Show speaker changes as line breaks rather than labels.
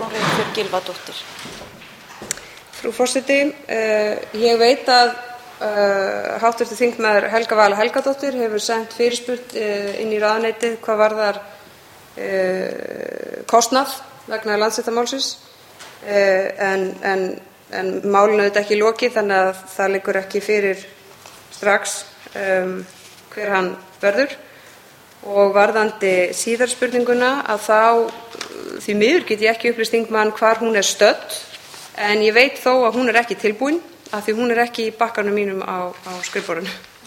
Reykjavík Gylfadóttir.
Frú forseti, ég veit að hv. þingmaður Helga Vala Helgadóttir hefur sent fyrirspurn inn í ráðuneytið hvað varðar kostnað vegna Landsréttarmálsins, en málinu er ekki lokið þannig að það liggur ekki fyrir strax hver hann verður. Og varðandi síðari spurninguna þá því miður get ég ekki upplýst þingmann hvar hún er stödd, en ég veit þó að hún er ekki tilbúin af því hún er ekki í bakkanum mínum á skrifborðinu.